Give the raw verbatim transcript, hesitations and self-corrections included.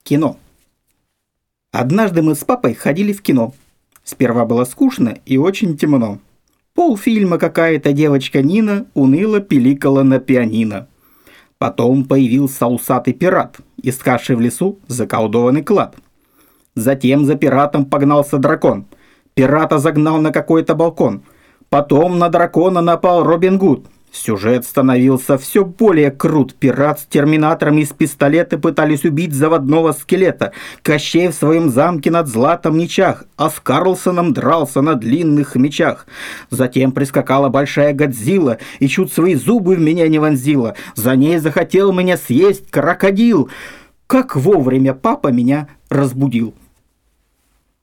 Кино. Однажды мы с папой ходили в кино. Сперва было скучно и очень темно. Полфильма какая-то девочка Нина уныло пиликала на пианино. Потом появился усатый пират, искавший в лесу заколдованный клад. Затем за пиратом погнался дракон. Пирата загнал на какой-то балкон. Потом на дракона напал Робин Гуд. Сюжет становился все более крут. Пират с терминатором из пистолета пытались убить заводного скелета. Кощей в своем замке над златом мечах, а с Карлсоном дрался на длинных мечах. Затем прискакала большая Годзилла и чуть свои зубы в меня не вонзила. За ней захотел меня съесть крокодил. Как вовремя папа меня разбудил.